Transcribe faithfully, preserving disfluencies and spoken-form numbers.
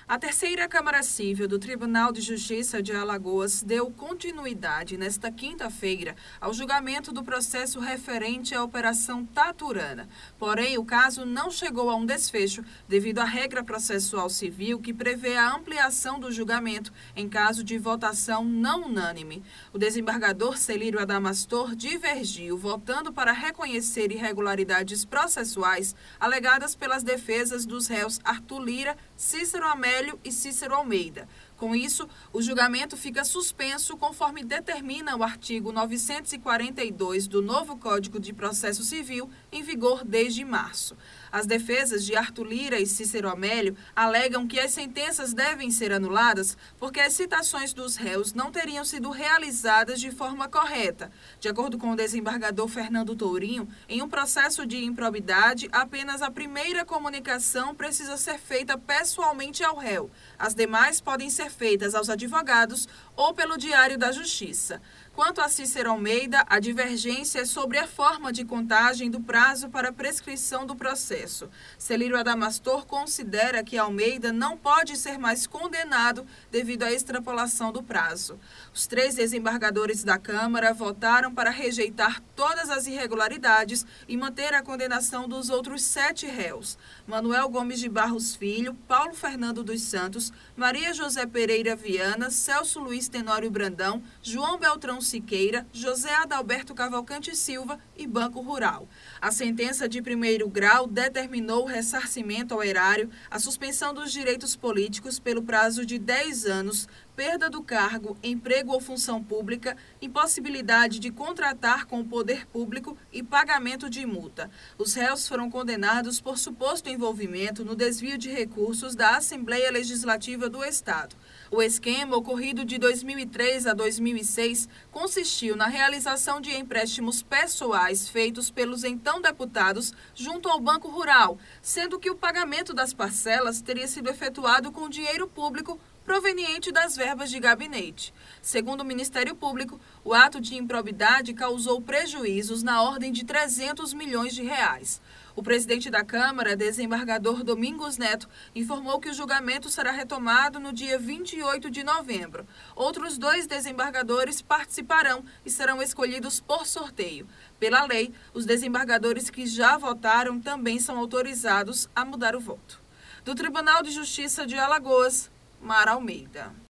A terceira Câmara Civil do Tribunal de Justiça de Alagoas deu continuidade nesta quinta-feira ao julgamento do processo referente à Operação Taturana. Porém, o caso não chegou a um desfecho devido à regra processual civil que prevê a ampliação do julgamento em caso de votação não unânime. O desembargador Celírio Adamastor divergiu, votando para reconhecer irregularidades processuais alegadas pelas defesas dos réus Arthur Lira, Cícero Amélio e Cícero Almeida. Com isso, o julgamento fica suspenso conforme determina o artigo novecentos e quarenta e dois do novo Código de Processo Civil, em vigor desde março. As defesas de Arthur Lira e Cícero Amélio alegam que as sentenças devem ser anuladas porque as citações dos réus não teriam sido realizadas de forma correta. De acordo com o desembargador Fernando Tourinho, em um processo de improbidade, apenas a primeira comunicação precisa ser feita pessoalmente ao réu. As demais podem ser feitas aos advogados ou pelo Diário da Justiça. Quanto a Cícero Almeida, a divergência é sobre a forma de contagem do prazo para prescrição do processo. Celírio Adamastor considera que Almeida não pode ser mais condenado devido à extrapolação do prazo. Os três desembargadores da Câmara votaram para rejeitar todas as irregularidades e manter a condenação dos outros sete réus: Manuel Gomes de Barros Filho, Paulo Fernando dos Santos, Maria José Pereira Viana, Celso Luiz Tenório Brandão, João Beltrão Siqueira, José Adalberto Cavalcante Silva e Banco Rural. A sentença de primeiro grau determinou o ressarcimento ao erário, a suspensão dos direitos políticos pelo prazo de dez anos, perda do cargo, emprego ou função pública, impossibilidade de contratar com o poder público e pagamento de multa. Os réus foram condenados por suposto envolvimento no desvio de recursos da Assembleia Legislativa do Estado. O esquema, ocorrido de dois mil e três a dois mil e seis, consistiu na realização de empréstimos pessoais feitos pelos então deputados junto ao Banco Rural, sendo que o pagamento das parcelas teria sido efetuado com dinheiro público proveniente das verbas de gabinete. Segundo o Ministério Público, o ato de improbidade causou prejuízos na ordem de trezentos milhões de reais. O presidente da Câmara, desembargador Domingos Neto, informou que o julgamento será retomado no dia vinte e oito de novembro. Outros dois desembargadores participarão e serão escolhidos por sorteio. Pela lei, os desembargadores que já votaram também são autorizados a mudar o voto. Do Tribunal de Justiça de Alagoas, Mara Almeida.